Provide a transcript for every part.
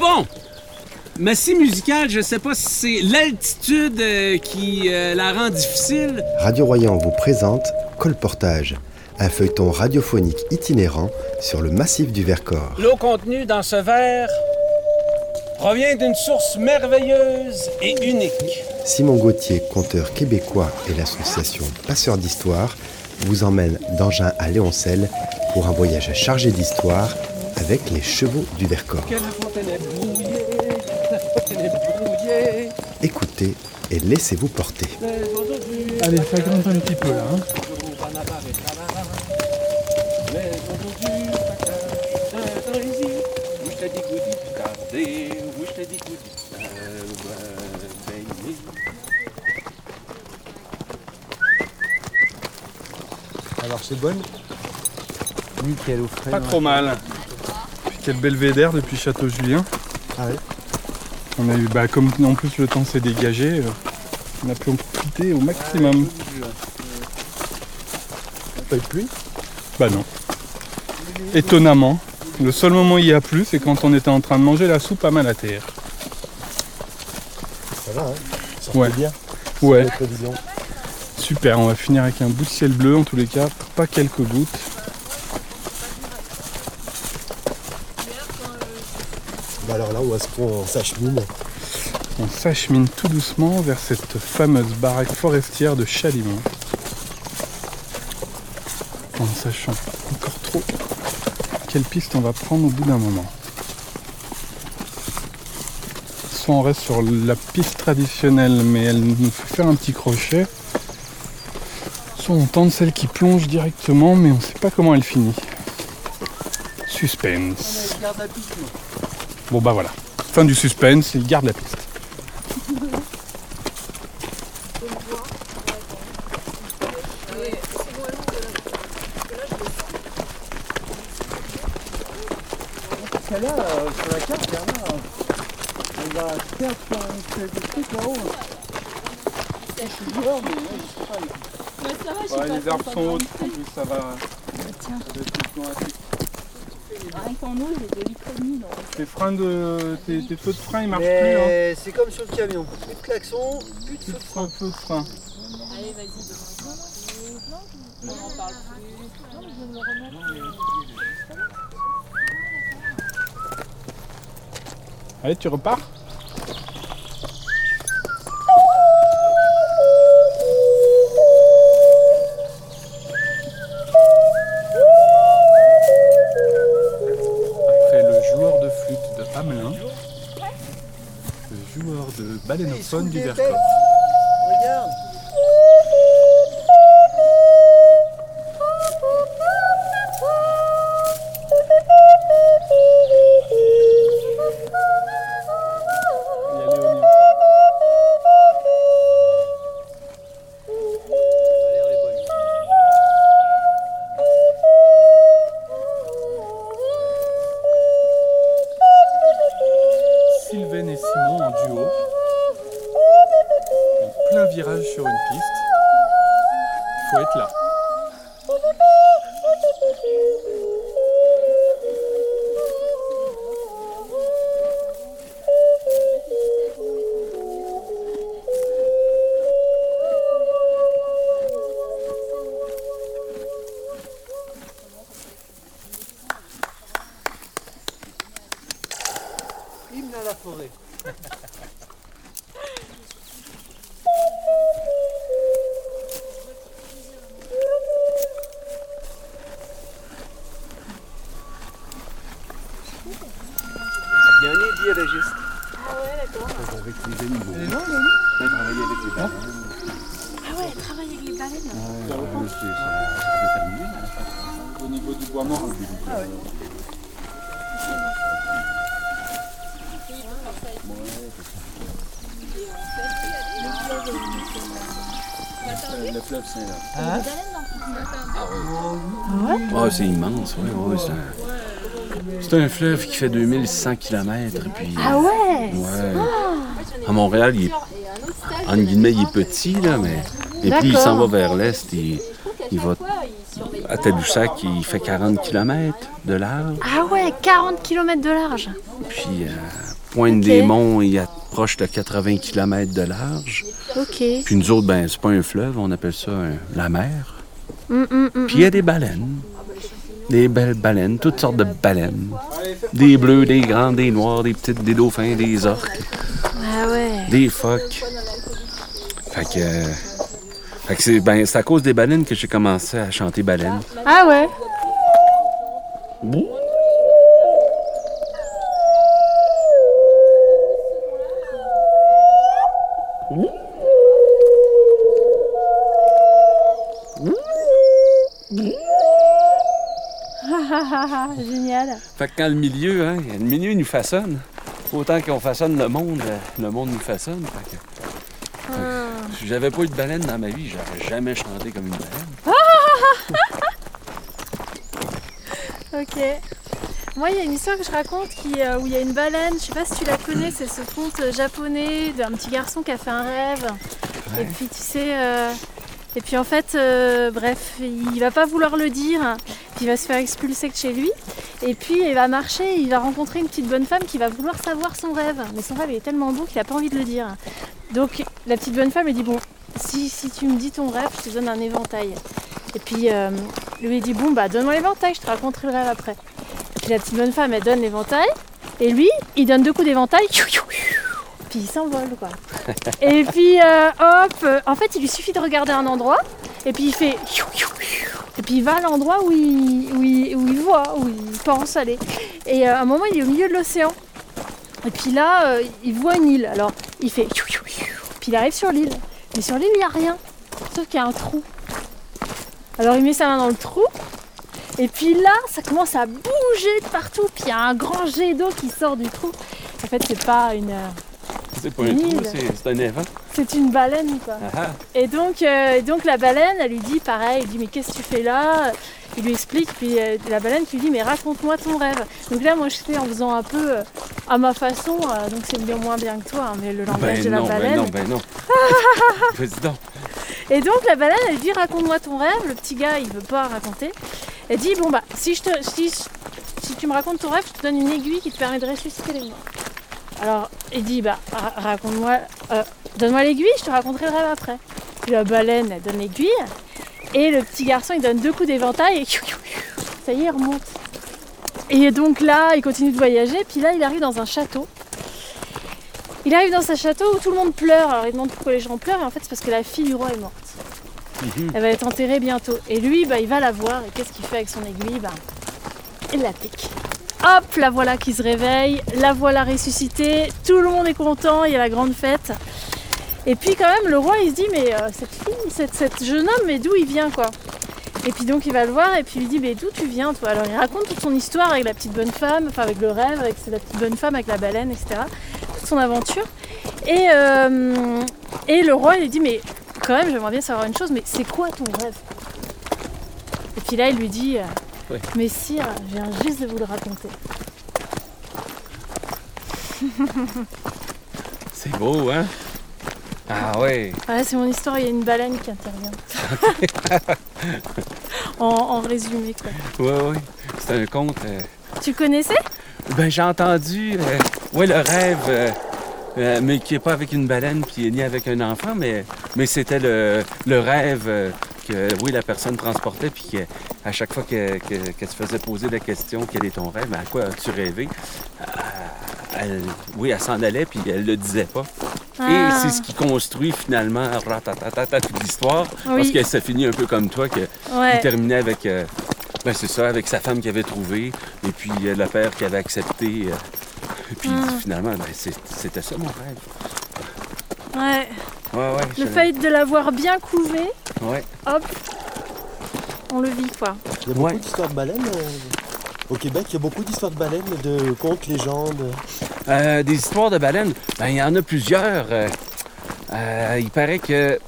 Bon, Massy musicale, je sais pas si c'est l'altitude qui la rend difficile. Radio Royan vous présente Colportage, un feuilleton radiophonique itinérant sur le massif du Vercors. L'eau contenue dans ce verre provient d'une source merveilleuse et unique. Simon Gauthier, conteur québécois et l'association Passeurs d'Histoire vous emmènent d'Engins à Léoncelle pour un voyage chargé d'histoire avec les chevaux du Vercors. Que la fontaine est brouillée, la fontaine est brouillée. Écoutez et laissez-vous porter. Allez, ça grimpe un petit peu là. Alors c'est bonne. Nickel au frais. Pas trop mal. Puis quel belvédère depuis Château-Julien. Ah ouais. On a eu, comme en plus le temps s'est dégagé, on a pu en profiter au maximum. Pas eu de pluie ? Bah non. Étonnamment, le seul moment où il y a plu, c'est quand on était en train de manger la soupe à Malaterre. Ça va, hein ? Ça Ouais. bien. Ouais. C'est prévision. Super, on va finir avec un bout de ciel bleu en tous les cas, pas quelques gouttes. Bah alors là, où est-ce qu'on s'achemine ? On s'achemine tout doucement vers cette fameuse baraque forestière de Chalimont. En ne sachant pas encore trop quelle piste on va prendre au bout d'un moment. Soit on reste sur la piste traditionnelle mais elle nous fait faire un petit crochet. Soit on tente celle qui plonge directement mais on ne sait pas comment elle finit. Suspense. Bon bah voilà. Fin du suspense, il garde la piste. Celle-là, sur la carte, on va faire sur un espèce de truc là-haut. Je suis joueur, mais je sais pas. Les arbres sont hautes, en plus ça va. Tiens, Ça va être plus rapide. rien qu'en eau, j'ai 2,5 litres. Tes feux de frein ils marchent plus. Hein. Mais c'est comme sur le camion. Plus de klaxon, plus de Plus feu de de frein. feux de frein. Allez, vas-y, demande-moi. On n'en parle plus. Non, mais je vais me le remettre. Allez, tu repars. Après le joueur de flûte de Hamelin, le joueur de balénophone du Vercors. Regarde. Il y a Léonie. Sylvaine et Simon en duo, en plein virage sur une piste. Il faut être là. Hymne à la forêt. Bien né, biologiste. Ah ouais, d'accord. Avec les animaux. Ah ouais, travaille avec les baleines. Au niveau du bois mort. Le fleuve Saint-Laurent. Hein? Ah, c'est immense, oui. C'est un fleuve qui fait 2100 km. Et puis, Ah ouais? ouais. À Montréal, il est, entre guillemets, il est petit, là, mais. Et puis il s'en va vers l'est. Il va à Tadoussac, il fait 40 km de large. Ah ouais, 40 km de large. Puis pointe des monts, il approche de 80 km de large. Ok. Puis nous autres, ben c'est pas un fleuve, on appelle ça la mer. Puis il y a des baleines. Des belles baleines, toutes sortes de baleines. Des bleus, des grandes, des noires, des petites, des dauphins, des orques, Ah ouais. des phoques. Fait que c'est à cause des baleines que j'ai commencé à chanter baleine. Ah ouais. Génial. Fait que quand le milieu nous façonne, autant qu'on façonne le monde nous façonne. Fait que si j'avais pas eu de baleine dans ma vie, j'aurais jamais chanté comme une baleine. Ok. Moi, il y a une histoire que je raconte où il y a une baleine, je sais pas si tu la connais, c'est ce conte japonais d'un petit garçon qui a fait un rêve. Ouais. Et puis tu sais, et puis en fait, bref, il va pas vouloir le dire, puis il va se faire expulser de chez lui. Et puis il va marcher, il va rencontrer une petite bonne femme qui va vouloir savoir son rêve. Mais son rêve il est tellement beau qu'il a pas envie de le dire. Donc la petite bonne femme lui dit, bon, si tu me dis ton rêve, je te donne un éventail. Et puis lui il dit, bon bah donne-moi l'éventail, je te raconterai le rêve après. Et puis la petite bonne femme elle donne l'éventail, et lui il donne 2 coups d'éventail, puis il s'envole quoi. Et puis en fait il lui suffit de regarder un endroit, et puis il fait, et puis il va à l'endroit où il voit, où il pense aller. Et à un moment il est au milieu de l'océan. Et puis là il voit une île, alors il fait, puis il arrive sur l'île. Mais sur l'île il n'y a rien, sauf qu'il y a un trou. Alors il met sa main dans le trou, et puis là ça commence à bouger de partout, puis il y a un grand jet d'eau qui sort du trou. En fait c'est pas une C'est pas un trou, c'est un évent. C'est une baleine quoi. Ah. Et donc la baleine elle lui dit pareil, elle dit mais qu'est-ce que tu fais là? Il lui explique, puis la baleine lui dit mais raconte-moi ton rêve. Donc là moi je fais en faisant un peu à ma façon, donc c'est bien moins bien que toi, hein, mais le langage de la baleine. Ben non. Vas-y donc. Et donc la baleine elle dit raconte-moi ton rêve, le petit gars il veut pas raconter. Elle dit bon bah si tu me racontes ton rêve, je te donne une aiguille qui te permet de ressusciter les morts. Alors il dit bah raconte-moi, donne-moi l'aiguille, je te raconterai le rêve après. Puis la baleine elle donne l'aiguille, et le petit garçon il donne 2 coups d'éventail et ça y est il remonte. Et donc là il continue de voyager, puis là il arrive dans un château. Il arrive dans un château où tout le monde pleure. Alors il demande pourquoi les gens pleurent, et en fait c'est parce que la fille du roi est morte. Elle va être enterrée bientôt. Et lui il va la voir, et qu'est-ce qu'il fait avec son aiguille? Il la pique. Hop, la voilà qui se réveille, la voilà ressuscitée, tout le monde est content, il y a la grande fête. Et puis quand même le roi il se dit mais cette fille, cette jeune homme, mais d'où il vient quoi? Et puis donc il va le voir et puis il lui dit mais d'où tu viens toi? Alors il raconte toute son histoire avec la petite bonne femme, enfin avec le rêve, avec la petite bonne femme, avec la baleine, etc. Toute son aventure. Et le roi il lui dit mais quand même j'aimerais bien savoir une chose, mais c'est quoi ton rêve? Et puis là il lui dit mais sire, je viens juste de vous le raconter. C'est beau, hein? Ah ouais. Ouais, c'est mon histoire, il y a une baleine qui intervient. en résumé, quoi. Ouais. C'est un conte. Tu connaissais? Ben, j'ai entendu, le rêve, mais qui n'est pas avec une baleine puis ni avec un enfant, mais c'était le rêve que la personne transportait, puis à chaque fois qu'elle se faisait poser la question quel est ton rêve, à quoi as-tu rêvé, elle s'en allait puis elle le disait pas. Et c'est ce qui construit finalement toute l'histoire, parce qu'elle s'est finie un peu comme toi, qu'il terminait avec c'est ça, avec sa femme qu'il avait trouvée, et puis le père qui avait accepté, et puis finalement c'était ça mon rêve. Ouais. Le Ouais. fait de l'avoir bien couvé, hop, on le vit quoi. Il y a beaucoup d'histoires de baleines au Québec, il y a beaucoup d'histoires de baleines, de contes, légendes. Des histoires de baleines, il y en a plusieurs. Il paraît que...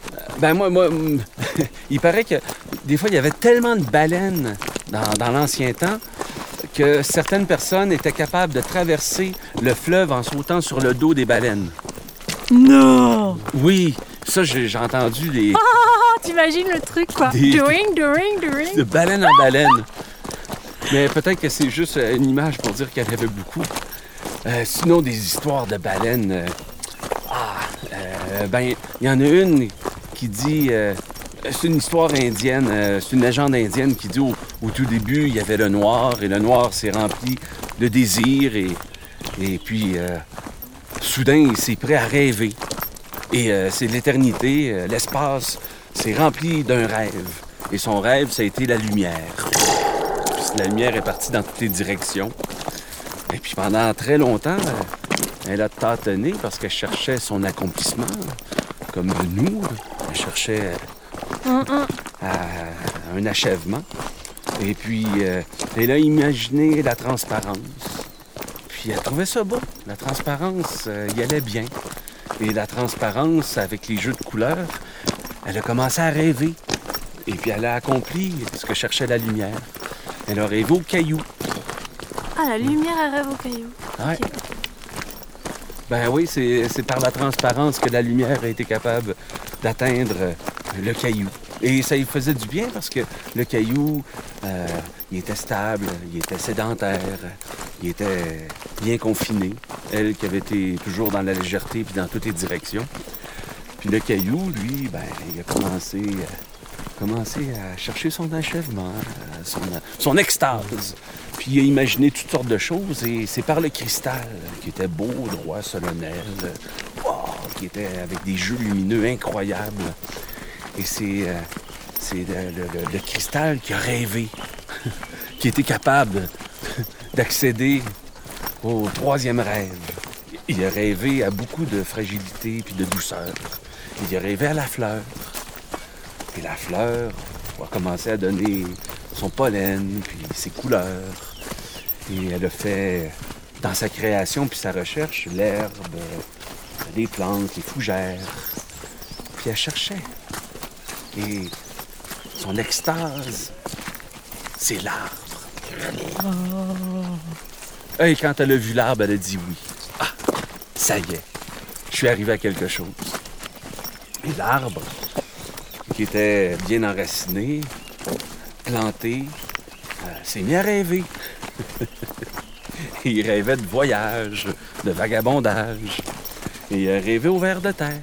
il paraît que des fois, il y avait tellement de baleines dans l'ancien temps que certaines personnes étaient capables de traverser le fleuve en sautant sur le dos des baleines. Non! Oui, ça, j'ai entendu des... T'imagines le truc, quoi. Doing. De baleine en baleine. Mais peut-être que c'est juste une image pour dire qu'il y en avait beaucoup. Sinon, des histoires de baleines. Il y en a une qui dit... c'est une histoire indienne, c'est une légende indienne qui dit au tout début, il y avait le noir, et le noir s'est rempli de désir, et puis soudain, il s'est prêt à rêver. Et c'est l'éternité, l'espace s'est rempli d'un rêve. Et son rêve, ça a été la lumière. Puis la lumière est partie dans toutes les directions. Et puis pendant très longtemps, elle a tâtonné parce qu'elle cherchait son accomplissement, comme nous. Elle cherchait un achèvement. Et puis, elle a imaginé la transparence. Puis elle trouvait ça beau. La transparence, y allait bien. Et la transparence, avec les jeux de couleurs, elle a commencé à rêver. Et puis elle a accompli ce que cherchait la lumière. Elle a rêvé au caillou. Ah, la lumière, elle rêve au caillou. Ouais. Ok. Ben oui, c'est par la transparence que la lumière a été capable d'atteindre le caillou. Et ça lui faisait du bien parce que le caillou, il était stable, il était sédentaire, il était bien confiné. Elle qui avait été toujours dans la légèreté puis dans toutes les directions. Puis le caillou, lui, il a commencé à chercher son achèvement, son extase. Puis il a imaginé toutes sortes de choses et c'est par le cristal, qui était beau, droit, solennel, qui était avec des jeux lumineux incroyables. Et c'est le cristal qui a rêvé, qui était capable d'accéder au troisième rêve. Il a rêvé à beaucoup de fragilité puis de douceur. Il a rêvé à la fleur. Et la fleur a commencé à donner son pollen, puis ses couleurs. Et elle a fait, dans sa création puis sa recherche, l'herbe, les plantes, les fougères. Puis elle cherchait. Et son extase, c'est l'arbre. Et quand elle a vu l'arbre, elle a dit oui. Ah, ça y est, je suis arrivé à quelque chose. Et l'arbre, qui était bien enraciné, planté, s'est mis à rêver. Il rêvait de voyage, de vagabondage. Et il a rêvé au ver de terre.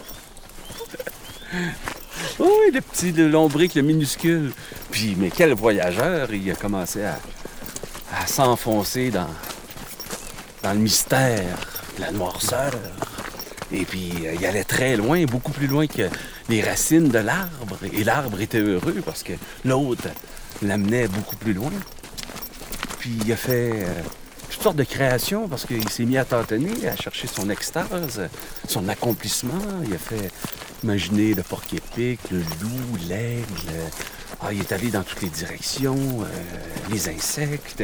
Oui, le petit lombric, le minuscule. Puis, mais quel voyageur! Il a commencé à s'enfoncer dans le mystère, la noirceur. Et puis, il allait très loin, beaucoup plus loin que les racines de l'arbre. Et l'arbre était heureux parce que l'autre l'amenait beaucoup plus loin. Puis, il a fait toutes sortes de créations parce qu'il s'est mis à tâtonner, à chercher son extase, son accomplissement. Il a fait imaginer le porc-épic, le loup, l'aigle. Il est allé dans toutes les directions, les insectes.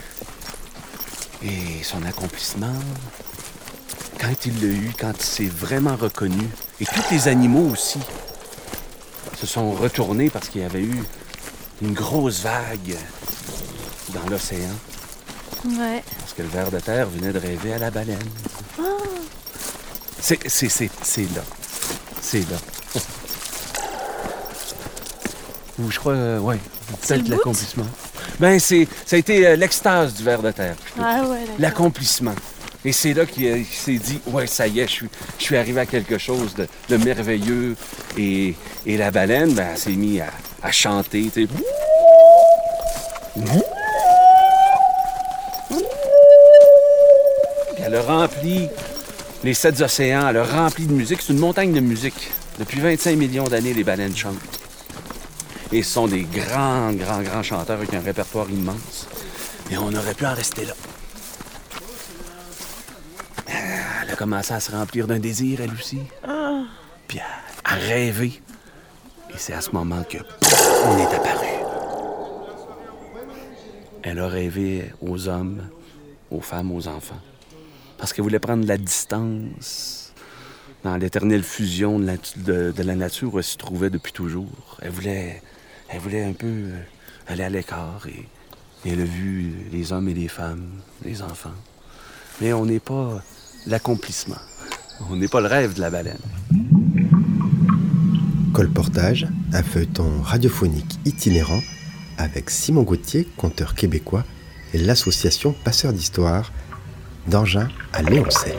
Et son accomplissement, quand il l'a eu, quand il s'est vraiment reconnu, et tous les animaux aussi se sont retournés parce qu'il y avait eu une grosse vague dans l'océan. Ouais. Parce que le ver de terre venait de rêver à la baleine. Oh. C'est là. C'est là. Ou je crois, peut-être le l'accomplissement. Ça a été l'extase du ver de terre, plutôt. Ah ouais, d'accord. L'accomplissement. Et c'est là qu'il s'est dit, ouais, ça y est, je suis arrivé à quelque chose de merveilleux. Et la baleine, elle s'est mise à chanter, tu sais. Elle a rempli les 7 océans, elle a rempli de musique. C'est une montagne de musique. Depuis 25 millions d'années, les baleines chantent. Et ce sont des grands chanteurs avec un répertoire immense. Et on aurait pu en rester là. Elle a commencé à se remplir d'un désir, elle aussi. Puis à rêver. Et c'est à ce moment que on est apparu. Elle a rêvé aux hommes, aux femmes, aux enfants. Parce qu'elle voulait prendre la distance dans l'éternelle fusion de la nature où elle se trouvait depuis toujours. Elle voulait un peu aller à l'écart et elle a vu les hommes et les femmes, les enfants. Mais on n'est pas l'accomplissement. On n'est pas le rêve de la baleine. Colportage, un feuilleton radiophonique itinérant avec Simon Gauthier, conteur québécois, et l'association Passeurs d'Histoire, d'Engin à Léoncel.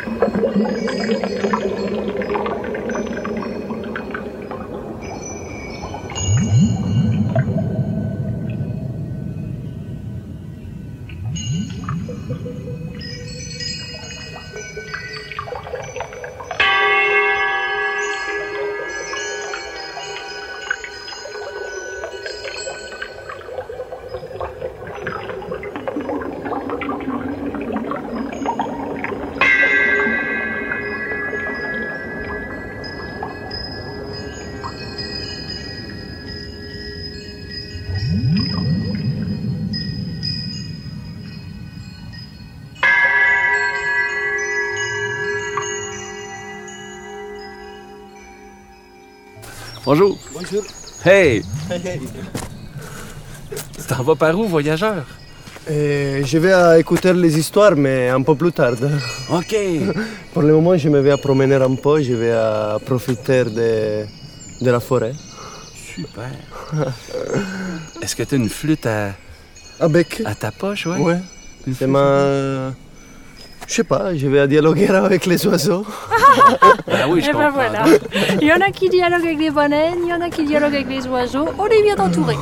Bonjour. Bonjour. Hey, Hey. tu t'en vas par où, voyageur? Je vais écouter les histoires, mais un peu plus tard. OK. Pour le moment, je me vais promener un peu, je vais profiter de la forêt. Super. Est-ce que tu as une flûte Avec à ta poche, ouais? Ouais. Une C'est flûte? ma... Je sais pas, je vais dialoguer avec les oiseaux. Ah oui, je Et comprends. ben voilà. Il y en a qui dialoguent avec les baleines, il y en a qui dialoguent avec les oiseaux. On est bien entourés.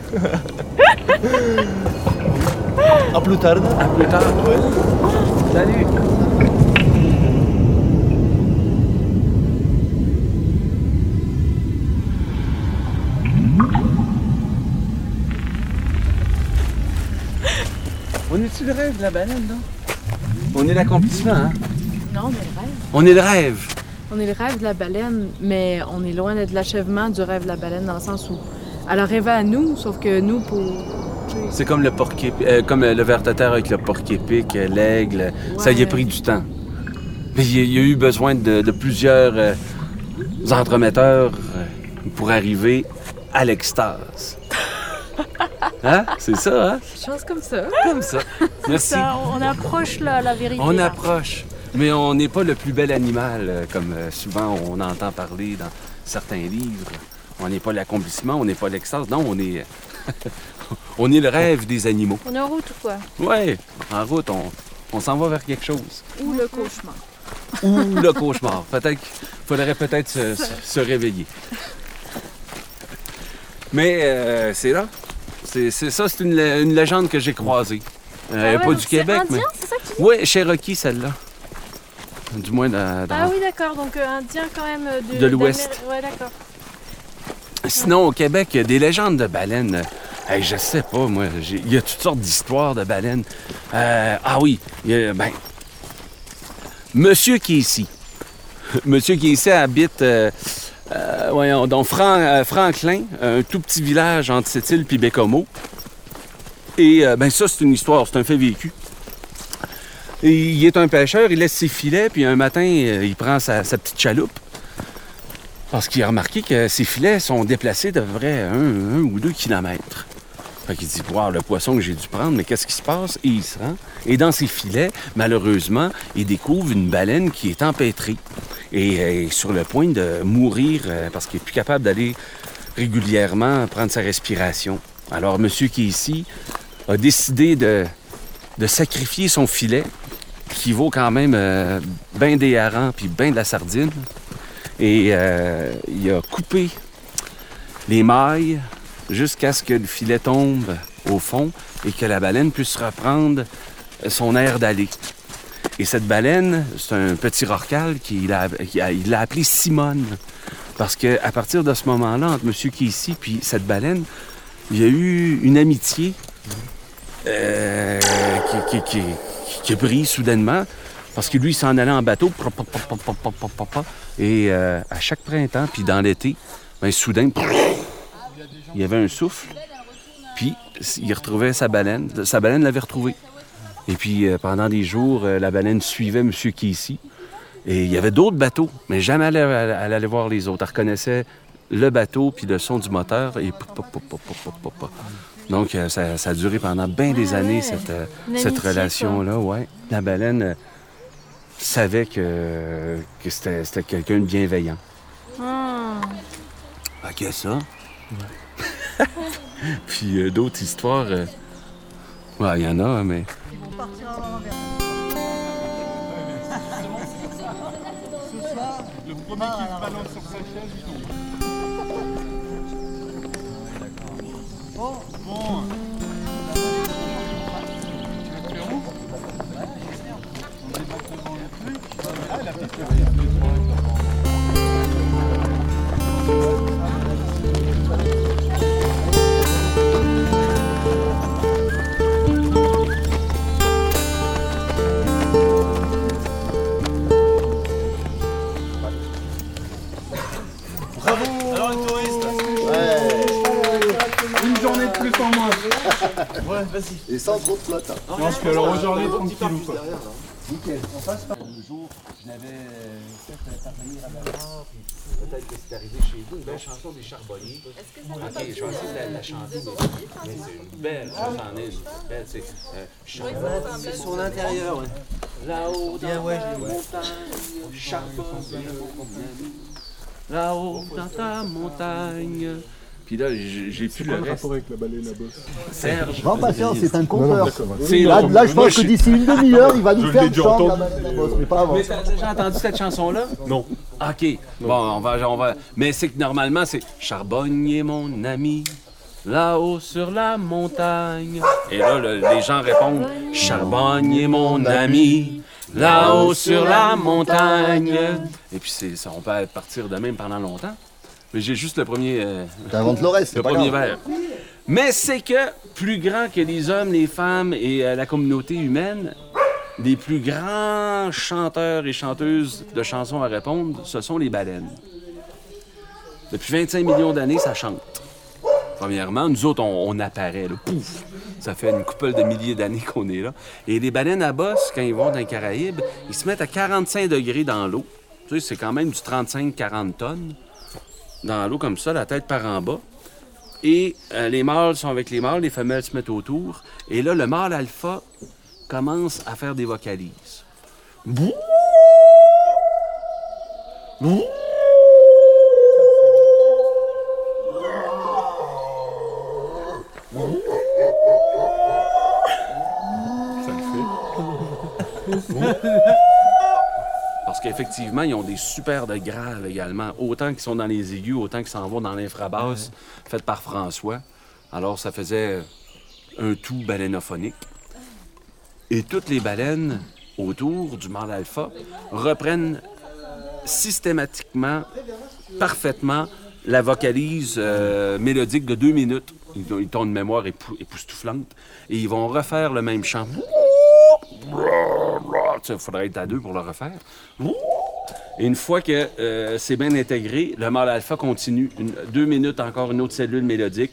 À plus tard. À plus tard. Salut. On est-tu le rêve de la baleine, non? On est l'accomplissement, hein? Non, on est le rêve. On est le rêve. On est le rêve de la baleine, mais on est loin d'être l'achèvement du rêve de la baleine dans le sens où elle a rêvé à nous, sauf que nous, pour... C'est comme le comme le ver de terre avec le porc-épic, l'aigle. Ça y a pris du temps. Mais il y a eu besoin de plusieurs entremetteurs pour arriver à l'extase. Hein? C'est ça, hein? Chose comme ça. Comme ça. Merci. Ça, on approche là, la vérité. On là. approche. Mais on n'est pas le plus bel animal, comme souvent on entend parler dans certains livres. On n'est pas l'accomplissement, on n'est pas l'extase. Non, on est... on est le rêve des animaux. On est en route ou quoi? Ouais, en route, on s'en va vers quelque chose. Ou le cauchemar. Ou le cauchemar. Peut-être qu'il faudrait peut-être se réveiller. Mais c'est là. C'est ça, c'est une légende que j'ai croisée. ouais, pas donc du c'est Québec, indien, mais... c'est ça que tu dis? Oui, Cherokee, celle-là. Du moins dans... Ah oui, d'accord, donc indien quand même De l'Ouest. Ouais, d'accord. Sinon, au Québec, il y a des légendes de baleines. Je sais pas, moi. Il y a toutes sortes d'histoires de baleines. Ah oui, il y a, Monsieur qui est ici. Monsieur qui est ici habite, voyons, donc Franklin, un tout petit village entre Sept-Îles et Bécomo. Et ça, c'est une histoire, c'est un fait vécu. Et il est un pêcheur, il laisse ses filets, puis un matin, il prend sa petite chaloupe. Parce qu'il a remarqué que ses filets sont déplacés de vrai 1 ou 2 kilomètres. Fait qu'il dit, wow, le poisson que j'ai dû prendre, mais qu'est-ce qui se passe? Et il se rend. Et dans ses filets, malheureusement, il découvre une baleine qui est empêtrée. Et est sur le point de mourir parce qu'il n'est plus capable d'aller régulièrement prendre sa respiration. Alors, monsieur qui est ici a décidé de sacrifier son filet, qui vaut quand même bien des harengs puis bien de la sardine. Et il a coupé les mailles jusqu'à ce que le filet tombe au fond et que la baleine puisse reprendre son air d'aller. Et cette baleine, c'est un petit rorqual il l'a appelé Simone. Parce qu'à partir de ce moment-là, entre monsieur qui est ici puis cette baleine, il y a eu une amitié qui a pris soudainement. Parce que lui, il s'en allait en bateau. Et à chaque printemps, puis dans l'été, soudain, il y avait un souffle. Puis il retrouvait sa baleine. Sa baleine l'avait retrouvé. Et puis pendant des jours, la baleine suivait M. Casey. Et il y avait d'autres bateaux, mais jamais elle allait voir les autres. Elle reconnaissait le bateau puis le son du moteur. Et donc, ça a duré pendant bien des années, cette relation-là. Ouais. La baleine savait que c'était quelqu'un de bienveillant. Fait que ça. Ouais. Puis d'autres histoires, il y en a, mais... Ils vont partir à l'envers. Le premier qui se balance sur sa chaise, il tombe. Bon. Tu veux faire où? On débarque devant le truc. Ah, la petite une journée de plus en moins. Ouais, vas-y. Et sans trop de flotte. Non, parce que alors aujourd'hui, tranquillou quoi. Nickel. On passe par. Le jour, je l'avais fait parvenir à Bernard, puis peut-être que c'est arrivé chez vous, une belle chanson des Charbonniers. Est-ce que ça Ok, je vais essayer de la chanter, mais c'est une belle, j'en ai une belle, c'est Charbonnier. C'est son intérieur, ouais. Là-haut dans Ouais, ta montagne, Charbonnier, là-haut dans ta montagne. Puis là, j'ai plus le reste. rapport avec la baleine à bosse? Serge. Grand patient, c'est un conteur. C'est Là, long. là, je Moi, pense que d'ici une demi-heure, il va nous faire une chante, la baleine à bosse, mais pas avant. Mais t'as déjà entendu cette chanson-là? Non. OK. Bon, on va. Mais c'est que normalement, c'est Charbonnier, mon ami, là-haut sur la montagne. Et là, les gens répondent Charbonnier, mon ami, là-haut sur la montagne. Et puis, ça, on peut partir de même pendant longtemps. Mais j'ai juste le premier. T'inventes le reste, Le c'est pas premier grave. vers. Mais c'est que plus grand que les hommes, les femmes et la communauté humaine, les plus grands chanteurs et chanteuses de chansons à répondre, ce sont les baleines. Depuis 25 millions d'années, ça chante. Premièrement, nous autres, on apparaît, là, pouf! Ça fait une couple de milliers d'années qu'on est là. Et les baleines à bosse, quand ils vont dans les Caraïbes, ils se mettent à 45 degrés dans l'eau. Tu sais, c'est quand même du 35-40 tonnes. Dans l'eau comme ça, la tête par en bas. Et les mâles sont avec les mâles, les femelles se mettent autour. Et là, le mâle alpha commence à faire des vocalises. Bouh! Bouh! Ça le fait. Parce qu'effectivement, ils ont des super de graves également. Autant qu'ils sont dans les aigus, autant qu'ils s'en vont dans l'infrabasse, faite par François. Alors, ça faisait un tout balénophonique. Et toutes les baleines autour du mâle alpha reprennent systématiquement, parfaitement, la vocalise mélodique de 2 minutes. Ils ont une mémoire époustouflante. Et ils vont refaire le même chant. Il faudrait être à 2 pour le refaire. Et une fois que c'est bien intégré, le mâle alpha continue. 2 minutes encore, une autre cellule mélodique.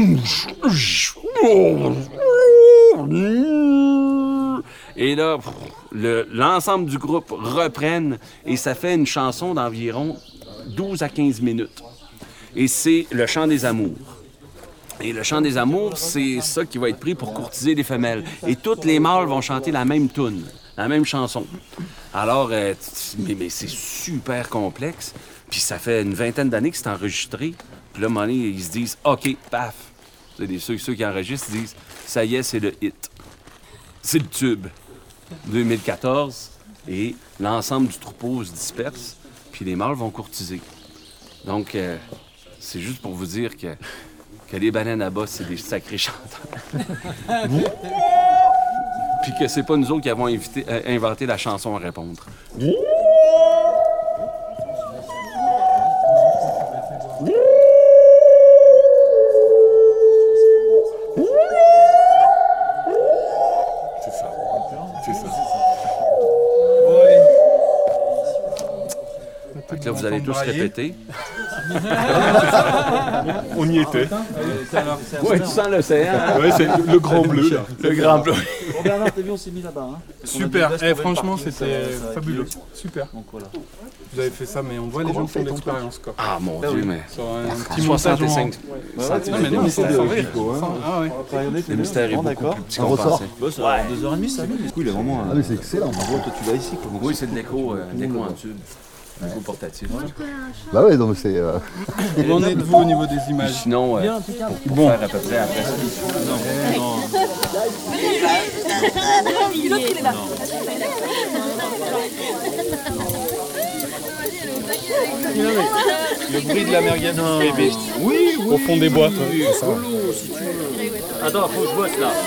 Et là, l'ensemble du groupe reprennent et ça fait une chanson d'environ 12 à 15 minutes. Et c'est le chant des amours. Et le chant des amours, c'est ça qui va être pris pour courtiser les femelles. Et toutes les mâles vont chanter la même toune, la même chanson. Alors, mais c'est super complexe. Puis ça fait une vingtaine d'années que c'est enregistré. Puis là, à un moment donné, ils se disent « OK, paf! » Ceux qui enregistrent disent « Ça y est, c'est le hit. C'est le tube. » 2014. Et l'ensemble du troupeau se disperse. Puis les mâles vont courtiser. Donc, c'est juste pour vous dire que les baleines à bosse, c'est des sacrés chanteurs. Puis que c'est pas nous autres qui avons inventé la chanson à répondre. C'est ça. C'est ça. Fait que là, vous allez tous répéter. On y était. Oui, tu sens l'océan. Ouais, c'est le grand bleu là. Le grand bleu. Bon, Bernard, t'as vu, on s'est mis là-bas. Hein. Super. Franchement, c'était fabuleux. Super. Donc voilà. Vous avez fait ça, mais on voit les gens qui font de l'expérience quoi. Ah mon Dieu, mais. Sur un petit montage. 65 Non, mais non, mais c'est de vrai. On va travailler avec Le mystère est Bon, beaucoup d'accord. plus petit Un qu'on ressort. pensait. Bah, ça, 2h30, ça va. Du coup, il est vraiment. Ah, mais c'est excellent. Toi, tu vas ici. Quoi. Oui, c'est le déco en tube. Déco portatif. Bah ouais, donc c'est. Où en êtes-vous au niveau des images? Sinon, pour faire à peu près après ça. Non. Le bruit de la merguez bébé. Oui, au fond des bois. Attends, faut que je bosse là.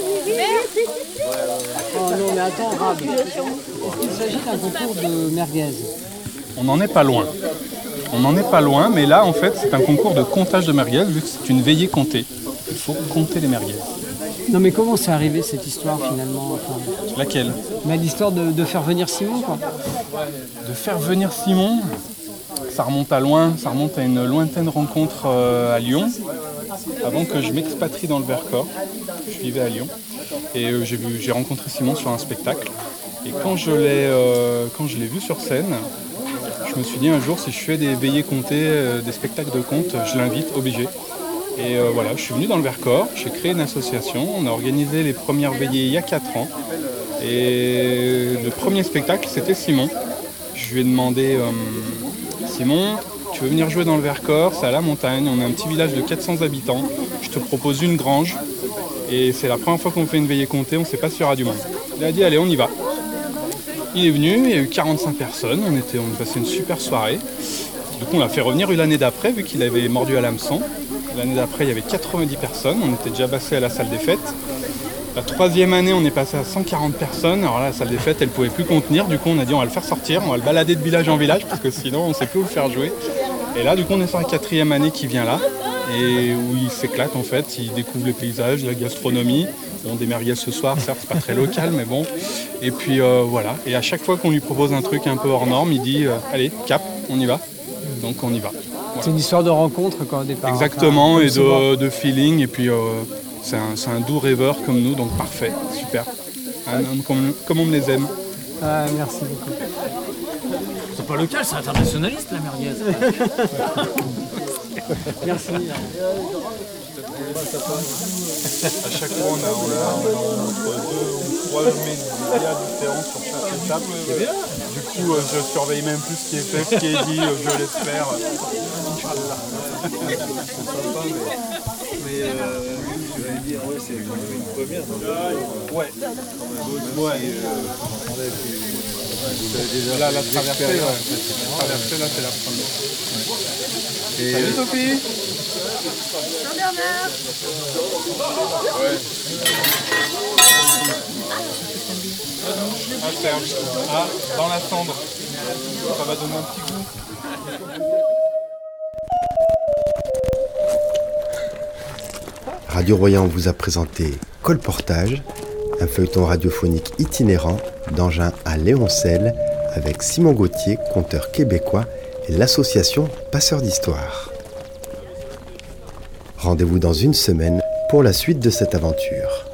Oh non, mais attends, Rab. Est-ce qu'il s'agit d'un concours de merguez? On n'en est pas loin. On n'en est pas loin, mais là, en fait, c'est un concours de comptage de merguez, vu que c'est une veillée comptée. Il faut compter les merguez. Non, mais comment c'est arrivé cette histoire finalement? Enfin, Laquelle? mais l'histoire de faire venir Simon, quoi. De faire venir Simon, ça remonte à loin, ça remonte à une lointaine rencontre à Lyon, avant que je m'expatrie dans le Vercors. Je vivais à Lyon et j'ai rencontré Simon sur un spectacle. Et quand je l'ai vu sur scène, je me suis dit un jour, si je fais des veillées comptées, des spectacles de contes, je l'invite, obligé. Et voilà, je suis venu dans le Vercors, j'ai créé une association, on a organisé les premières veillées il y a 4 ans. Et le premier spectacle, c'était Simon. Je lui ai demandé, Simon, tu veux venir jouer dans le Vercors, c'est à la montagne, on est un petit village de 400 habitants, je te propose une grange. Et c'est la première fois qu'on fait une veillée comptée, on ne sait pas s'il y aura du monde. Il a dit, allez, on y va. Il est venu, il y a eu 45 personnes, on a passé une super soirée. Du coup, on l'a fait revenir l'année d'après, vu qu'il avait mordu à l'hameçon. L'année d'après, il y avait 90 personnes, on était déjà passé à la salle des fêtes. La 3e année, on est passé à 140 personnes. Alors là, la salle des fêtes, elle ne pouvait plus contenir. Du coup, on a dit, on va le faire sortir, on va le balader de village en village, parce que sinon, on ne sait plus où le faire jouer. Et là, du coup, on est sur la 4e année qui vient là, et où il s'éclate, en fait. Il découvre les paysages, la gastronomie. Bon, des merguez ce soir, certes, c'est pas très local, mais bon. Et puis, voilà. Et à chaque fois qu'on lui propose un truc un peu hors norme, il dit, allez, cap, on y va. Donc, on y va. Voilà. C'est une histoire de rencontre, quoi, au départ. Exactement, enfin, et de feeling. Et puis, c'est un doux rêveur comme nous, donc parfait, super. Un homme comme on me les aime. Ah, merci beaucoup. C'est pas local, c'est internationaliste la merguez. Merci. À chaque fois, on a entre 2 ou 3 médias différents sur chaque étape. Du coup, je surveille même plus ce qui est fait, ce qui est dit, je l'espère. C'est sympa, mais tu vas dire, ouais, c'est une première. Ouais. Là, la traversée, là, c'est la première. Salut Sophie. Jean-Bernard. Ah, Serge. Ah, dans la cendre. Ça va donner un petit goût. Radio Royan vous a présenté Colportage, un feuilleton radiophonique itinérant d'Engins à Léoncelle avec Simon Gauthier, conteur québécois, et l'association Passeurs d'Histoire. Rendez-vous dans une semaine pour la suite de cette aventure.